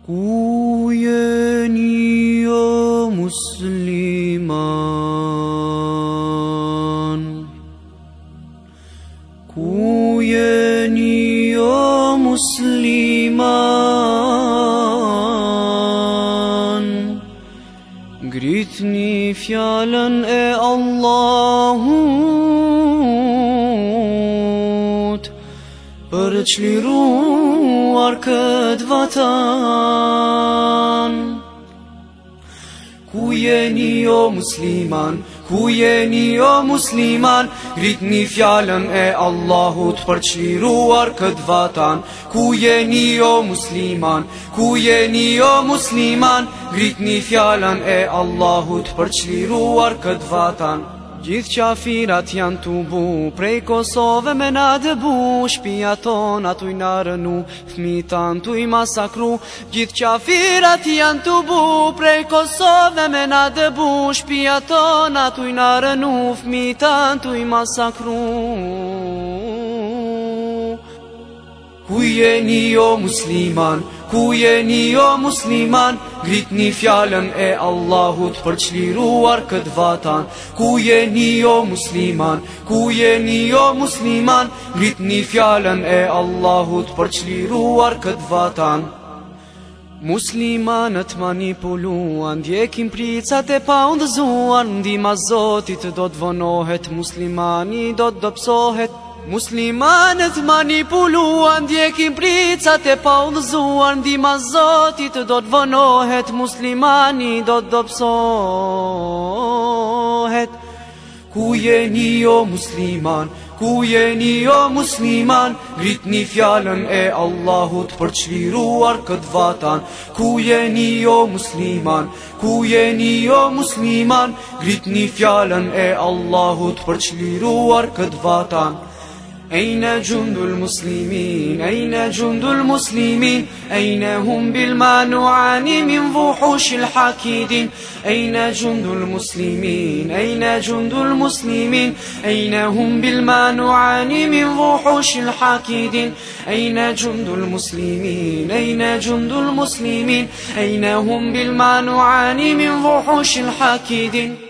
Ku jeni o musliman? Ku jeni o musliman? Ngritni fjalën e Allahut për çliruar këtë vatan. Ku jeni o musliman? Ku jeni o musliman? Ngritni fjalën e Allahut për çliruar këtë vatan. Ku jeni o musliman? Ku jeni o musliman? Ngritni fjalën e Allahut për çliruar këtë vatan. Gjithë qafirat janë tubu, prej Kosove me na dëbu, shpia tona tuj na rënu, fmitan tuj masakru. Gjithë qafirat janë tubu, prej Kosove me na dëbu, shpia tona tuj na rënu, fmitan tuj masakru. Ku jeni o musliman? Ku jeni o musliman? Ngritni fjalën e Allahut për çliruar këtë vatan. Ku jeni o musliman? Ku jeni o musliman? Ngritni fjalën e Allahut për çliruar këtë vatan. Muslimanët manipuluan, ndjekin pricat e pa undëzuan, ndihma Zotit do të vonohet, muslimani do të dobësohet. Muslimanët manipuluan, ndjekin pricat e pa udhëzuar, ndihma Zotit do të vonohet, muslimani do të dobësohet. Ku jeni o musliman? Ku jeni o musliman? Ngritni fjalën e Allahut për çliruar këtë vatan. Ku jeni o musliman? Ku jeni o musliman? Ngritni fjalën e Allahut për çliruar këtë vatan. أين جند المسلمين؟ أين جند المسلمين؟ أين هم بالمانوعان من وحوش الحاكدين؟ أين جند المسلمين؟ أين جند المسلمين؟ أين هم بالمانوعان من وحوش الحاكدين؟ أين جند المسلمين؟ أين جند المسلمين؟ أين هم بالمانوعان من وحوش الحاكدين؟